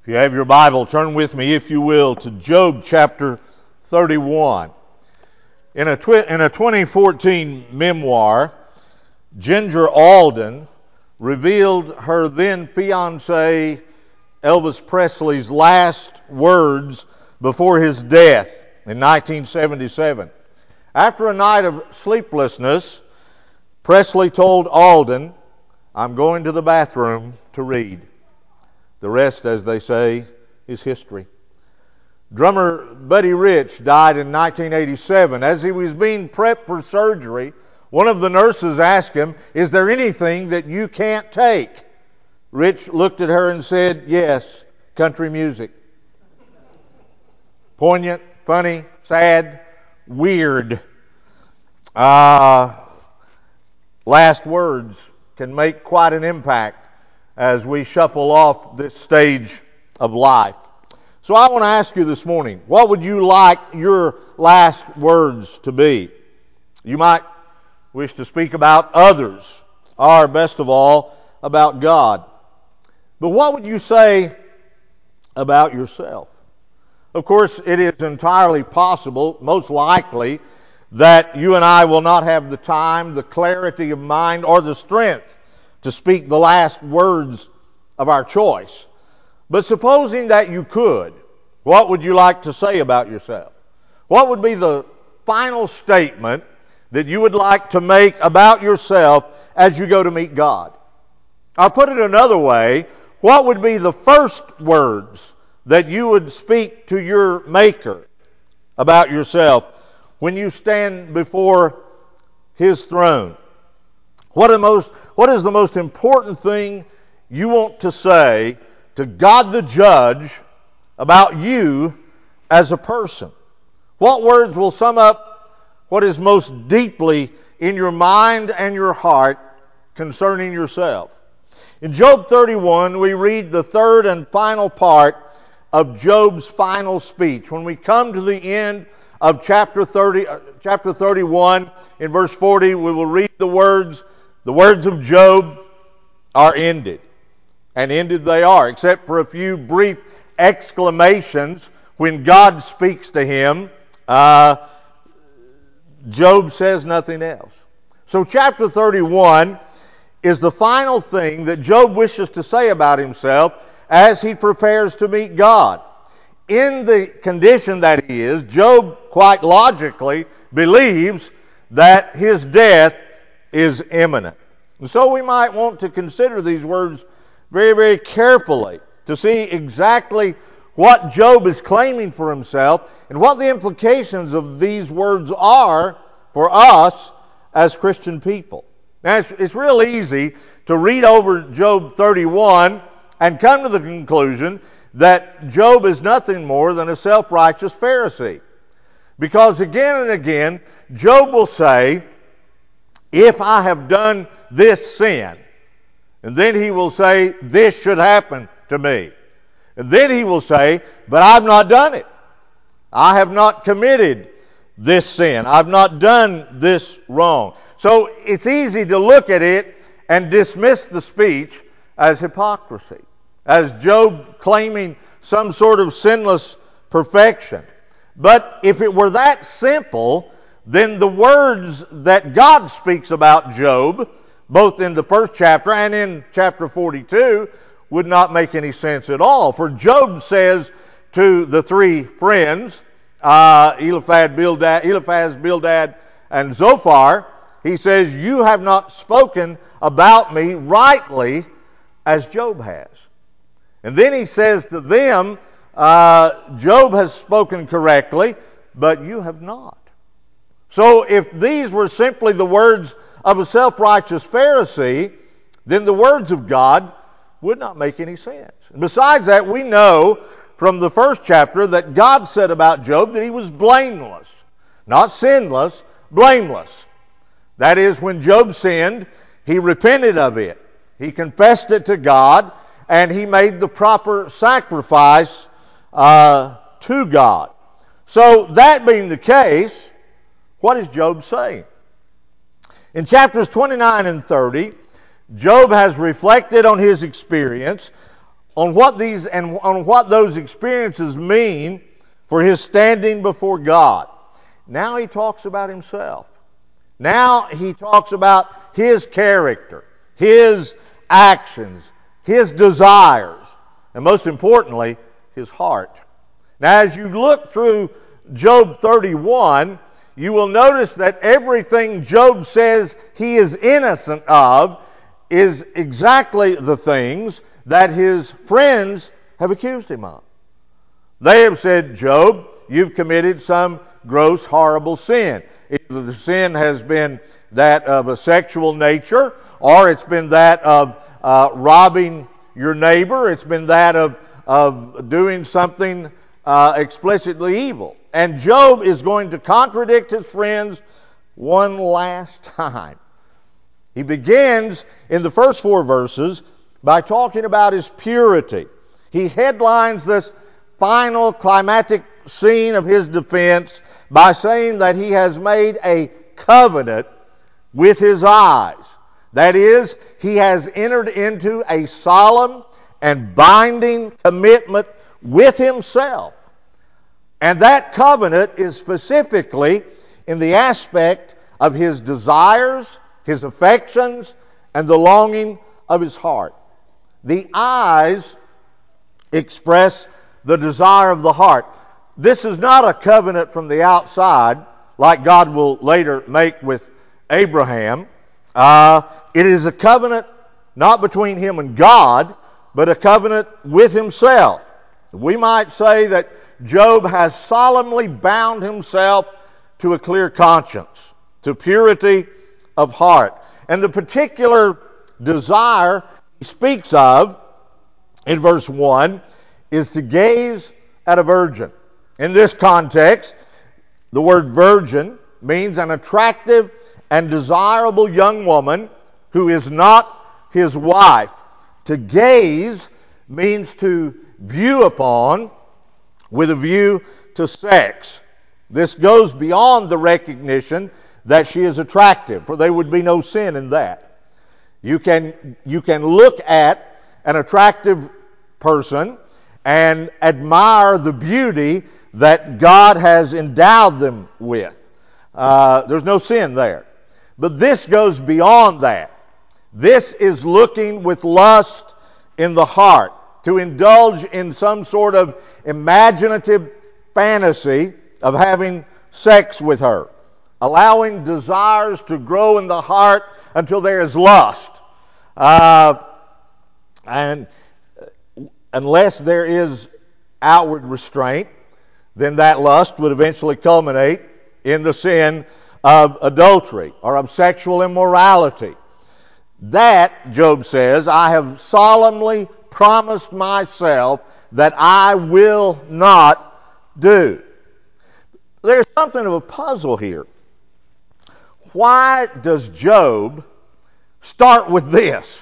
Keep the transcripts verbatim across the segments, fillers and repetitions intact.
If you have your Bible, turn with me, if you will, to Job chapter thirty-one. In a, twi- in a twenty fourteen memoir, Ginger Alden revealed her then fiancé Elvis Presley's last words before his death in nineteen seventy-seven. After a night of sleeplessness, Presley told Alden, "I'm going to the bathroom to read." The rest, as they say, is history. Drummer Buddy Rich died in nineteen eighty-seven. As he was being prepped for surgery, one of the nurses asked him, "Is there anything that you can't take?" Rich looked at her and said, "Yes, country music." Poignant, funny, sad, weird. Uh, last words can make quite an impact as we shuffle off this stage of life. So I want to ask you this morning, what would you like your last words to be? You might wish to speak about others, or best of all, about God. But what would you say about yourself? Of course, it is entirely possible, most likely, that you and I will not have the time, the clarity of mind, or the strength to speak the last words of our choice. But supposing that you could, what would you like to say about yourself? What would be the final statement that you would like to make about yourself as you go to meet God? I'll put it another way. What would be the first words that you would speak to your Maker about yourself when you stand before His throne? What, are most, what is the most important thing you want to say to God the Judge about you as a person? What words will sum up what is most deeply in your mind and your heart concerning yourself? In Job thirty-one, we read the third and final part of Job's final speech. When we come to the end of chapter thirty, uh, chapter thirty-one, in verse forty, we will read the words, the words of Job are ended. And ended they are, except for a few brief exclamations when God speaks to him. Uh, Job says nothing else. So chapter thirty-one is the final thing that Job wishes to say about himself as he prepares to meet God. In the condition that he is, Job quite logically believes that his death is imminent. And so we might want to consider these words very, very carefully to see exactly what Job is claiming for himself and what the implications of these words are for us as Christian people. Now, it's, it's real easy to read over Job thirty-one and come to the conclusion that Job is nothing more than a self-righteous Pharisee. Because again and again, Job will say, "If I have done this sin," and then he will say, "This should happen to me." And then he will say, "But I've not done it. I have not committed this sin. I've not done this wrong." So it's easy to look at it and dismiss the speech as hypocrisy, as Job claiming some sort of sinless perfection. But if it were that simple, then the words that God speaks about Job, both in the first chapter and in chapter forty-two, would not make any sense at all. For Job says to the three friends, uh, Eliphaz, Bildad, Eliphaz, Bildad, and Zophar, he says, "You have not spoken about me rightly as Job has." And then he says to them, uh, "Job has spoken correctly, but you have not." So if these were simply the words of a self-righteous Pharisee, then the words of God would not make any sense. Besides that, we know from the first chapter that God said about Job that he was blameless. Not sinless, blameless. That is, when Job sinned, he repented of it. He confessed it to God, and he made the proper sacrifice uh, to God. So that being the case, what is Job saying? In chapters twenty-nine and thirty, Job has reflected on his experience, on what these and on what those experiences mean for his standing before God. Now he talks about himself. Now he talks about his character, his actions, his desires, and most importantly, his heart. Now, as you look through Job thirty-one, you will notice that everything Job says he is innocent of is exactly the things that his friends have accused him of. They have said, Job, you've committed some gross, horrible sin. Either the sin has been that of a sexual nature, or it's been that of uh, robbing your neighbor. It's been that of, of doing something uh, explicitly evil. And Job is going to contradict his friends one last time. He begins in the first four verses by talking about his purity. He headlines this final climactic scene of his defense by saying that he has made a covenant with his eyes. That is, he has entered into a solemn and binding commitment with himself. And that covenant is specifically in the aspect of his desires, his affections, and the longing of his heart. The eyes express the desire of the heart. This is not a covenant from the outside, like God will later make with Abraham. Uh, it is a covenant not between him and God, but a covenant with himself. We might say that Job has solemnly bound himself to a clear conscience, to purity of heart. And the particular desire he speaks of in verse one is to gaze at a virgin. In this context, the word virgin means an attractive and desirable young woman who is not his wife. To gaze means to view upon with a view to sex. This goes beyond the recognition that she is attractive, for there would be no sin in that. You can, you can look at an attractive person and admire the beauty that God has endowed them with. Uh, there's no sin there. But this goes beyond that. This is looking with lust in the heart, to indulge in some sort of imaginative fantasy of having sex with her, allowing desires to grow in the heart until there is lust. Uh, and unless there is outward restraint, then that lust would eventually culminate in the sin of adultery or of sexual immorality. That, Job says, I have solemnly promised myself that I will not do. There's something of a puzzle here. Why does Job start with this?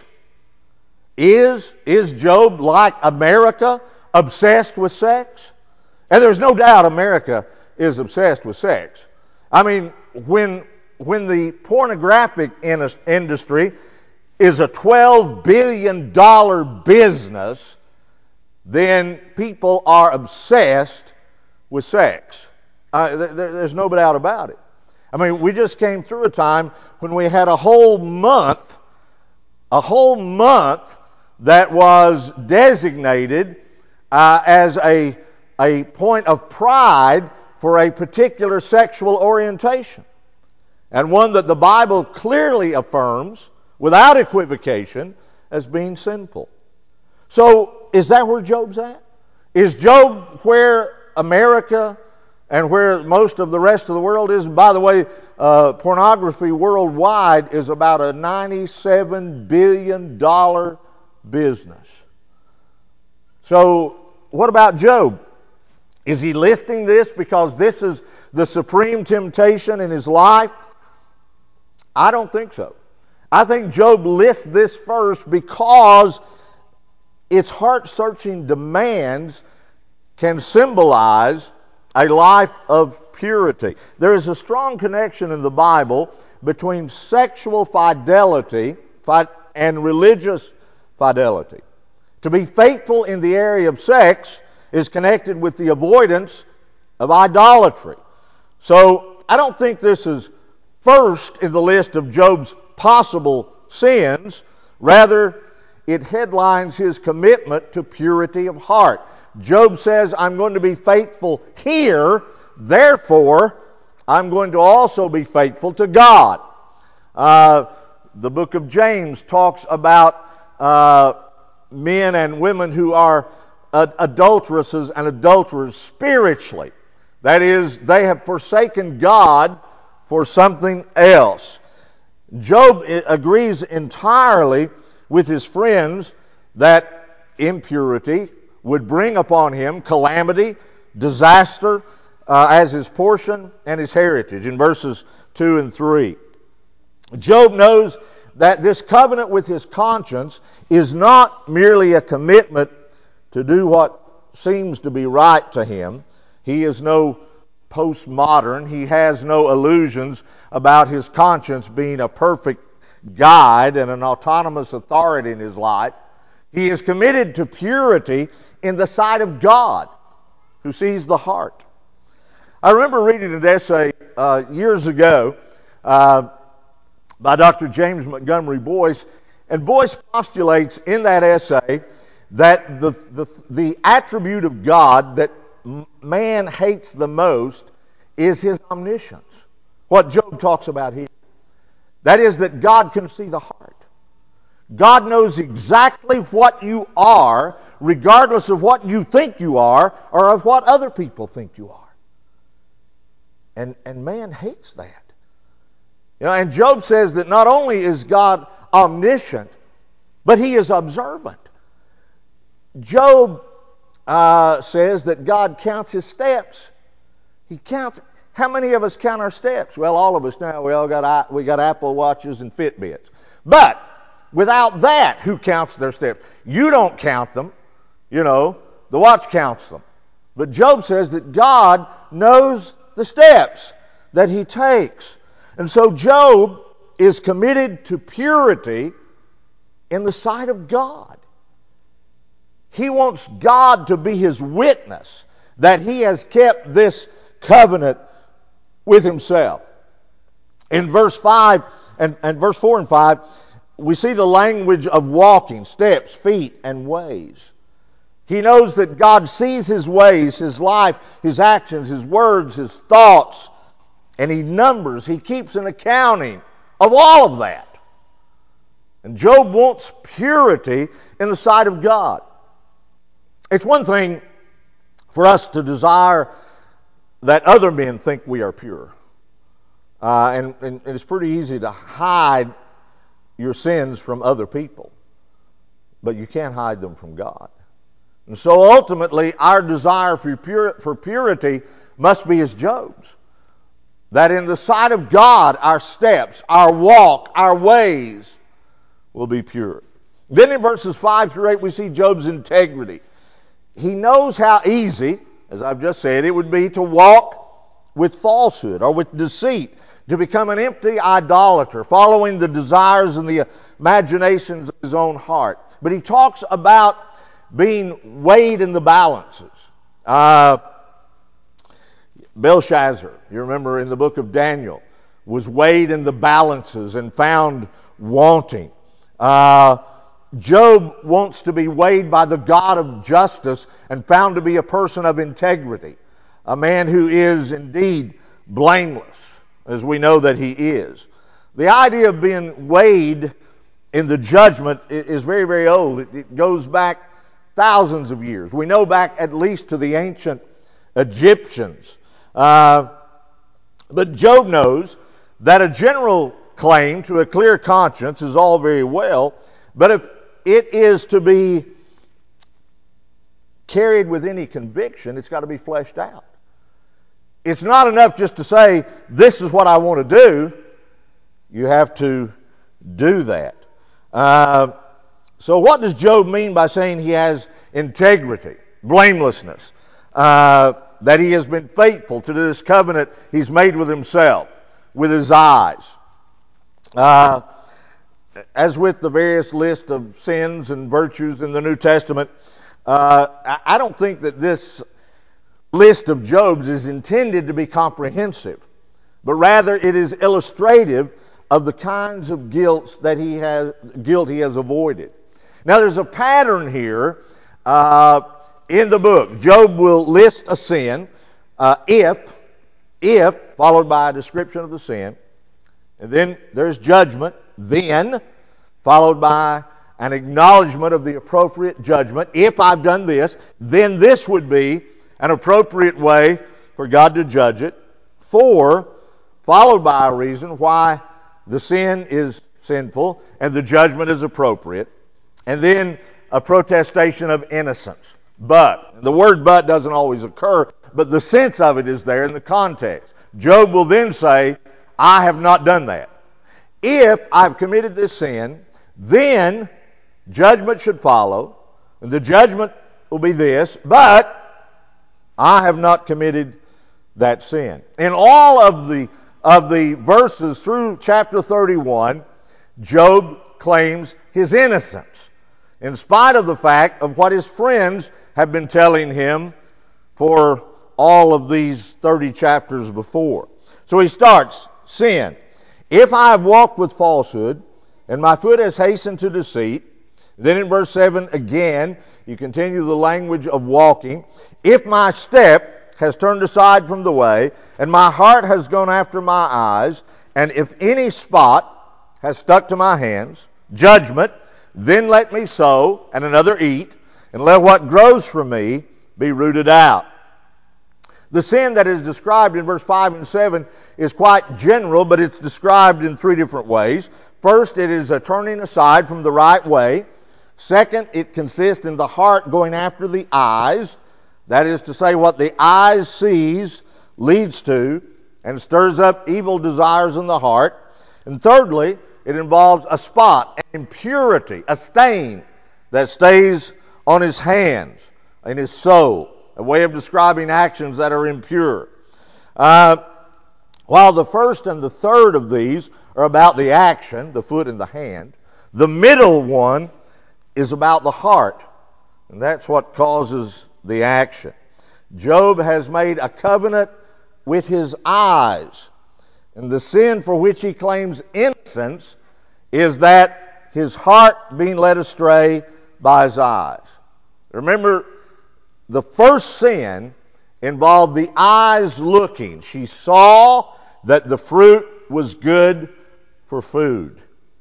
Is, is Job like America, obsessed with sex? And there's no doubt America is obsessed with sex. I mean, when, when the pornographic in- industry is a twelve billion dollars business, then people are obsessed with sex. Uh, there, there's no doubt about it. I mean, we just came through a time when we had a whole month, a whole month that was designated uh, as a, a point of pride for a particular sexual orientation, and one that the Bible clearly affirms without equivocation as being sinful. So, is that where Job's at? Is Job where America and where most of the rest of the world is? And by the way, uh, pornography worldwide is about a ninety-seven billion dollars business. So, what about Job? Is he listing this because this is the supreme temptation in his life? I don't think so. I think Job lists this first because its heart-searching demands can symbolize a life of purity. There is a strong connection in the Bible between sexual fidelity and religious fidelity. To be faithful in the area of sex is connected with the avoidance of idolatry. So I don't think this is first in the list of Job's possible sins. Rather, it headlines his commitment to purity of heart. Job says, I'm going to be faithful here, therefore I'm going to also be faithful to God. Uh, the book of James talks about uh, men and women who are uh, adulteresses and adulterers spiritually. That is, they have forsaken God for something else. Job agrees entirely with his friends that impurity would bring upon him calamity, disaster, uh, as his portion and his heritage in verses two and three. Job knows that this covenant with his conscience is not merely a commitment to do what seems to be right to him. He is no postmodern. He has no illusions about his conscience being a perfect guide and an autonomous authority in his life. He is committed to purity in the sight of God, who sees the heart. I remember reading an essay uh, years ago uh, by Doctor James Montgomery Boyce, and Boyce postulates in that essay that the, the, the attribute of God that man hates the most is his omniscience. What Job talks about here. That is, that God can see the heart. God knows exactly what you are, regardless of what you think you are or of what other people think you are. And, and man hates that. You know, and Job says that not only is God omniscient, but he is observant. Job uh, says that God counts his steps. He counts. How many of us count our steps? Well, all of us now. We all got we got Apple Watches and Fitbits. But without that, who counts their steps? You don't count them. You know, the watch counts them. But Job says that God knows the steps that he takes. And so Job is committed to purity in the sight of God. He wants God to be his witness that he has kept this covenant with himself. In verse five and, and verse four and five, we see the language of walking, steps, feet, and ways. He knows that God sees his ways, his life, his actions, his words, his thoughts, and he numbers, he keeps an accounting of all of that. And Job wants purity in the sight of God. It's one thing for us to desire that other men think we are pure. Uh, and, and it's pretty easy to hide your sins from other people. But you can't hide them from God. And so ultimately, our desire for, pure, for purity must be as Job's. That in the sight of God, our steps, our walk, our ways will be pure. Then in verses five through eight, we see Job's integrity. He knows how easy, as I've just said, it would be to walk with falsehood or with deceit, to become an empty idolater, following the desires and the imaginations of his own heart. But he talks about being weighed in the balances. Uh, Belshazzar, you remember in the book of Daniel, was weighed in the balances and found wanting. Uh, Job wants to be weighed by the God of justice and found to be a person of integrity, a man who is indeed blameless, as we know that he is. The idea of being weighed in the judgment is very, very old. It goes back thousands of years. We know back at least to the ancient Egyptians. Uh, but Job knows that a general claim to a clear conscience is all very well, but if it is to be carried with any conviction, it's got to be fleshed out. It's not enough just to say, this is what I want to do. You have to do that. Uh, so what does Job mean by saying he has integrity, blamelessness, uh, that he has been faithful to this covenant he's made with himself, with his eyes? Uh, as with the various list of sins and virtues in the New Testament, uh, I don't think that this list of Job's is intended to be comprehensive, but rather it is illustrative of the kinds of guilt that he has guilt he has avoided. Now, there's a pattern here uh, in the book. Job will list a sin, uh, if, if, followed by a description of the sin, and then there's judgment, then, followed by an acknowledgement of the appropriate judgment. If I've done this, then this would be an appropriate way for God to judge it. Four, followed by a reason why the sin is sinful and the judgment is appropriate. And then a protestation of innocence. But, the word but doesn't always occur, but the sense of it is there in the context. Job will then say, I have not done that. If I've committed this sin, then judgment should follow, and the judgment will be this, but I have not committed that sin. In all of the of the verses through chapter thirty-one, Job claims his innocence, in spite of the fact of what his friends have been telling him for all of these thirty chapters before. So he starts, sin. If I have walked with falsehood, and my foot has hastened to deceit. Then in verse seven again, you continue the language of walking. If my step has turned aside from the way, and my heart has gone after my eyes, and if any spot has stuck to my hands, judgment, then let me sow, and another eat, and let what grows from me be rooted out. The sin that is described in verse five and seven is quite general, but it's described in three different ways. First, it is a turning aside from the right way. Second, it consists in the heart going after the eyes. That is to say, what the eyes sees leads to and stirs up evil desires in the heart. And thirdly, it involves a spot, an impurity, a stain that stays on his hands, in his soul, a way of describing actions that are impure. Uh, while the first and the third of these are about the action, the foot and the hand, the middle one is about the heart, and that's what causes the action. Job has made a covenant with his eyes, and the sin for which he claims innocence is that his heart being led astray by his eyes. Remember, the first sin involved the eyes looking. She saw that the fruit was good for food.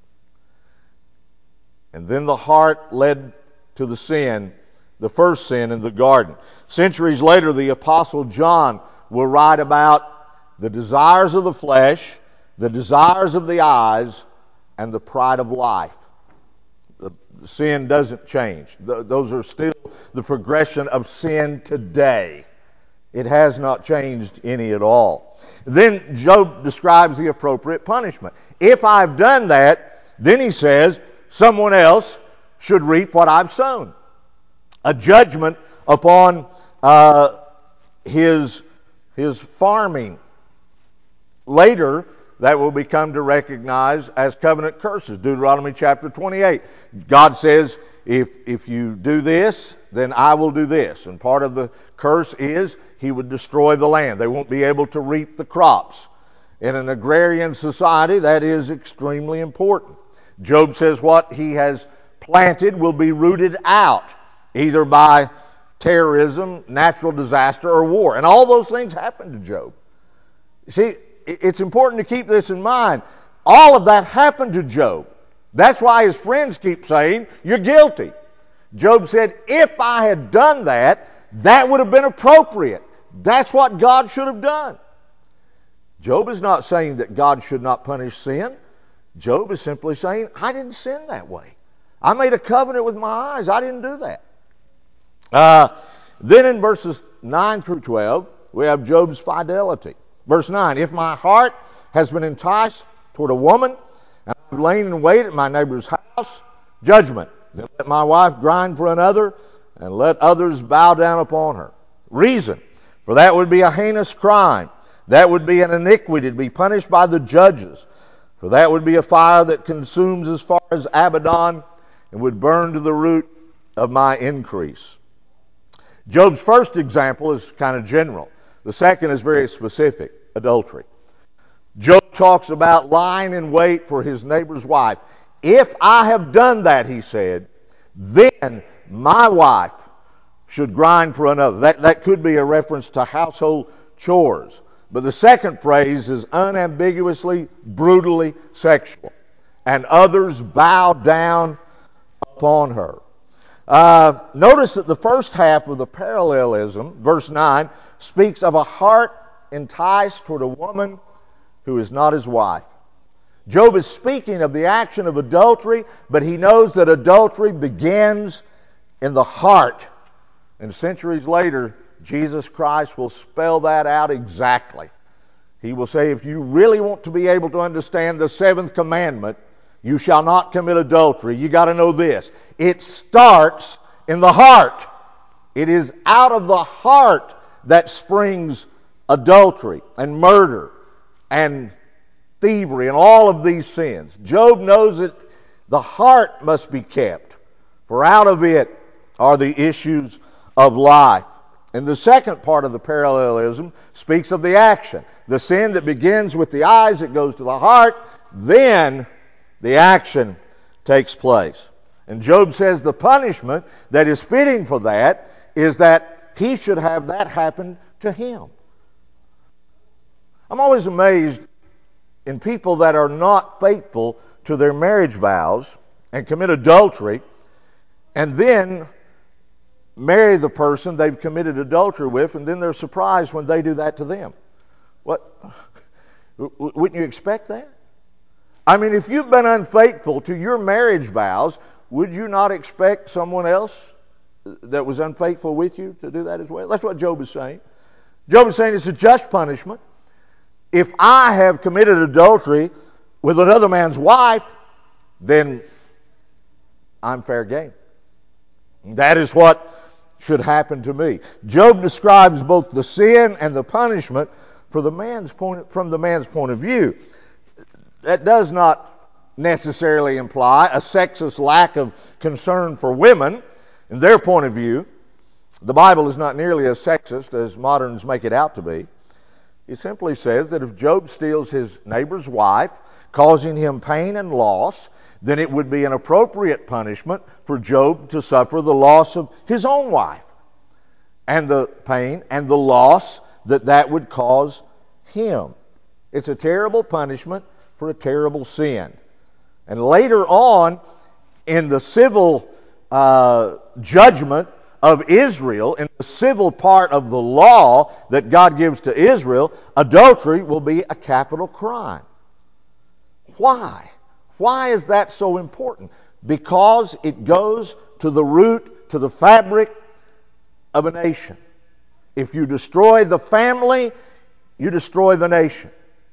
And then the heart led to the sin, the first sin in the garden. Centuries later, the Apostle John will write about the desires of the flesh, the desires of the eyes, and the pride of life. The, the sin doesn't change. The, those are still the progression of sin today. It has not changed any at all. Then Job describes the appropriate punishment. If I've done that, then he says, someone else should reap what I've sown. A judgment upon uh, his, his farming. Later, that will become to recognize as covenant curses. Deuteronomy chapter twenty-eight. God says, if, if you do this, then I will do this. And part of the curse is he would destroy the land. They won't be able to reap the crops. In an agrarian society, that is extremely important. Job says what he has planted will be rooted out, either by terrorism, natural disaster, or war. And all those things happened to Job. You see, it's important to keep this in mind. All of that happened to Job. That's why his friends keep saying, you're guilty. Job said, if I had done that, that would have been appropriate. That's what God should have done. Job is not saying that God should not punish sin. Job is simply saying, I didn't sin that way. I made a covenant with my eyes. I didn't do that. Uh, then in verses nine through twelve, we have Job's fidelity. Verse nine, if my heart has been enticed toward a woman, and I've lain in wait at my neighbor's house, judgment. Then let my wife grind for another, and let others bow down upon her. Reason, for that would be a heinous crime. That would be an iniquity to be punished by the judges. For that would be a fire that consumes as far as Abaddon and would burn to the root of my increase. Job's first example is kind of general. The second is very specific, adultery. Job talks about lying in wait for his neighbor's wife. If I have done that, he said, then my wife should grind for another. That, that could be a reference to household chores. But the second phrase is unambiguously, brutally sexual. And others bow down upon her. Uh, notice that the first half of the parallelism, verse nine, speaks of a heart enticed toward a woman who is not his wife. Job is speaking of the action of adultery, but he knows that adultery begins in the heart. And centuries later, Jesus Christ will spell that out exactly. He will say, if you really want to be able to understand the seventh commandment, you shall not commit adultery, you got to know this. It starts in the heart. It is out of the heart that springs adultery and murder and thievery and all of these sins. Job knows that the heart must be kept, for out of it are the issues of life. And the second part of the parallelism speaks of the action. The sin that begins with the eyes, it goes to the heart, then the action takes place. And Job says the punishment that is fitting for that is that he should have that happen to him. I'm always amazed in people that are not faithful to their marriage vows and commit adultery and then marry the person they've committed adultery with, and then they're surprised when they do that to them. What? Wouldn't you expect that? I mean, if you've been unfaithful to your marriage vows, would you not expect someone else that was unfaithful with you to do that as well? That's what Job is saying. Job is saying it's a just punishment. If I have committed adultery with another man's wife, then I'm fair game. That is what should happen to me. Job describes both the sin and the punishment for the man's point, from the man's point of view. That does not necessarily imply a sexist lack of concern for women in their point of view. The Bible is not nearly as sexist as moderns make it out to be. It simply says that if Job steals his neighbor's wife, causing him pain and loss, then it would be an appropriate punishment for Job to suffer the loss of his own wife and the pain and the loss that that would cause him. It's a terrible punishment for a terrible sin. And later on, in the civil uh, judgment of Israel, in the civil part of the law that God gives to Israel, adultery will be a capital crime. Why? Why is that so important? Because it goes to the root, to the fabric of a nation. If you destroy the family, you destroy the nation.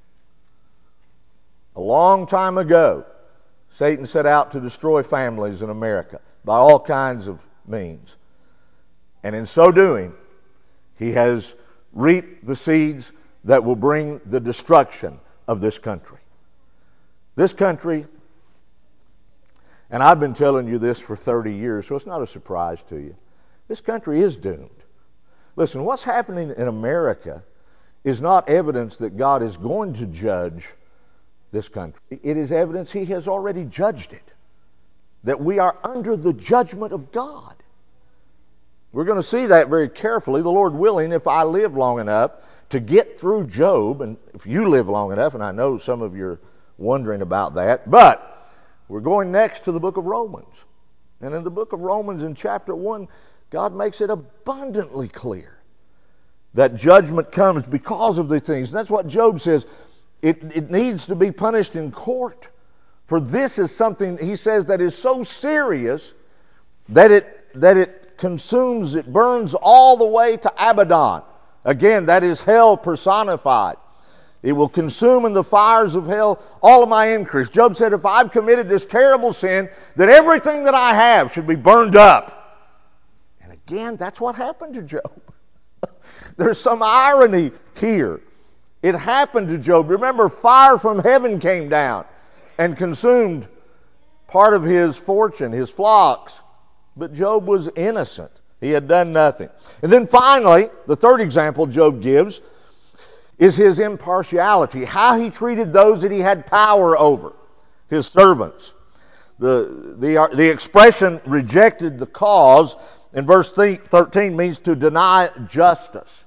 A long time ago, Satan set out to destroy families in America by all kinds of means. And in so doing, he has reaped the seeds that will bring the destruction of this country. This country, and I've been telling you this for thirty years, so it's not a surprise to you. This country is doomed. Listen, what's happening in America is not evidence that God is going to judge this country. It is evidence he has already judged it. That we are under the judgment of God. We're going to see that very carefully, the Lord willing, if I live long enough to get through Job, and if you live long enough, and I know some of you are wondering about that, but we're going next to the book of Romans. And in the book of Romans in chapter one, God makes it abundantly clear that judgment comes because of these things. And that's what Job says. It, it needs to be punished in court. For this is something, he says, that is so serious that it that it consumes, it burns all the way to Abaddon. Again, that is hell personified. It will consume in the fires of hell all of my increase. Job said, if I've committed this terrible sin, that everything that I have should be burned up. And again, that's what happened to Job. There's some irony here. It happened to Job. Remember, fire from heaven came down and consumed part of his fortune, his flocks. But Job was innocent. He had done nothing. And then finally, the third example Job gives is his impartiality, how he treated those that he had power over, his servants. The, the, the expression rejected the cause in verse thirteen means to deny justice.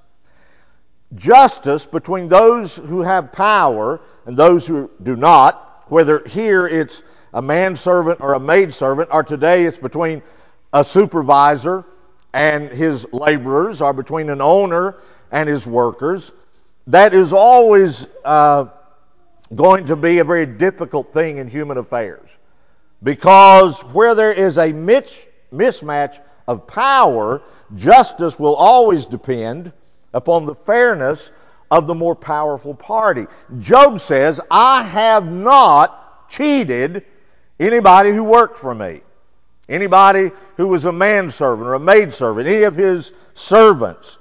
Justice between those who have power and those who do not, whether here it's a manservant or a maidservant, or today it's between a supervisor and his laborers, or between an owner and his workers. That is always uh, going to be a very difficult thing in human affairs. Because where there is a mis- mismatch of power, justice will always depend upon the fairness of the more powerful party. Job says, I have not cheated anybody who worked for me. Anybody who was a manservant or a maidservant, any of his servants.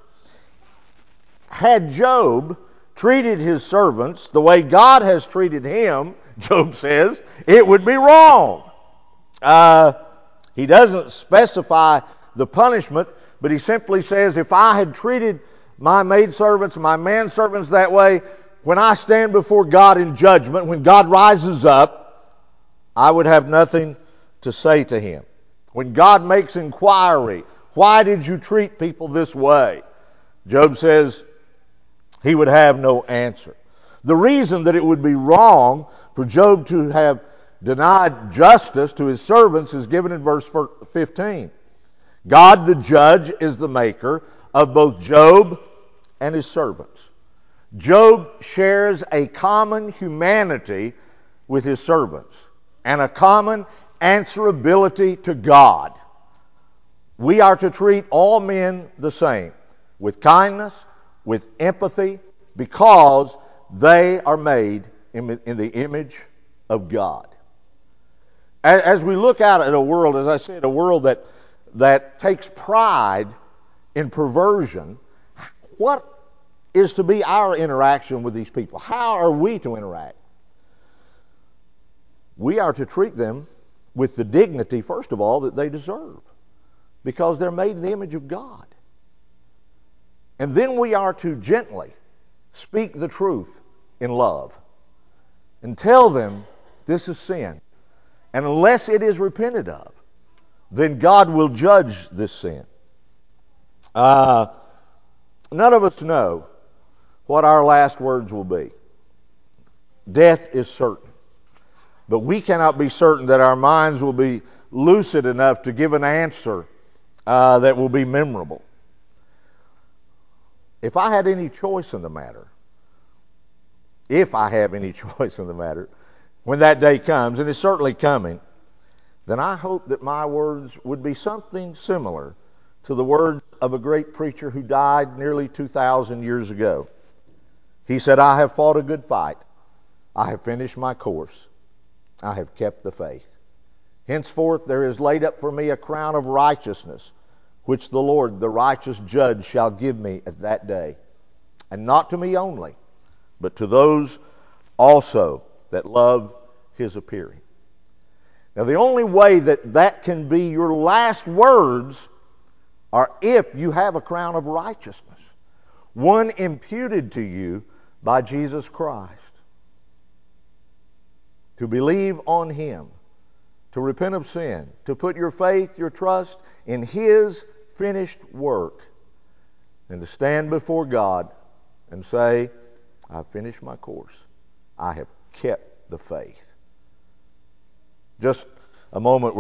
Had Job treated his servants the way God has treated him, Job says, it would be wrong. Uh, he doesn't specify the punishment, but he simply says, if I had treated my maidservants, my manservants that way, when I stand before God in judgment, when God rises up, I would have nothing to say to him. When God makes inquiry, why did you treat people this way? Job says he would have no answer. The reason that it would be wrong for Job to have denied justice to his servants is given in verse fifteen. God the judge is the maker of both Job and his servants. Job shares a common humanity with his servants and a common answerability to God. We are to treat all men the same, with kindness, with empathy, because they are made in, in the image of God. As, as we look out at a world, as I said, a world that, that takes pride in perversion, what is to be our interaction with these people? How are we to interact? We are to treat them with the dignity, first of all, that they deserve, because they're made in the image of God. And then we are to gently speak the truth in love and tell them this is sin. And unless it is repented of, then God will judge this sin. Uh, none of us know what our last words will be. Death is certain. But we cannot be certain that our minds will be lucid enough to give an answer uh, that will be memorable. If I had any choice in the matter, if I have any choice in the matter, when that day comes, and it's certainly coming, then I hope that my words would be something similar to the words of a great preacher who died nearly two thousand years ago. He said, I have fought a good fight. I have finished my course. I have kept the faith. Henceforth there is laid up for me a crown of righteousness, which the Lord, the righteous judge, shall give me at that day. And not to me only, but to those also that love his appearing. Now the only way that that can be your last words are if you have a crown of righteousness, one imputed to you by Jesus Christ. To believe on him, to repent of sin, to put your faith, your trust in his finished work, and to stand before God and say, I've finished my course. I have kept the faith. Just a moment.